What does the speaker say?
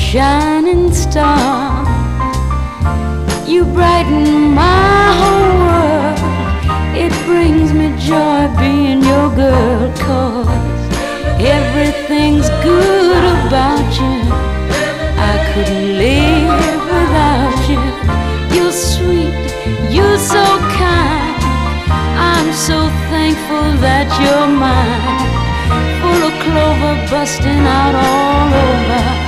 shining star. You brighten my whole world. It brings me joy being your girl, 'cause everything's good about you. I couldn't live without you. You're sweet, you're so kind. I'm so thankful that you're mine. Full of clover busting out all over.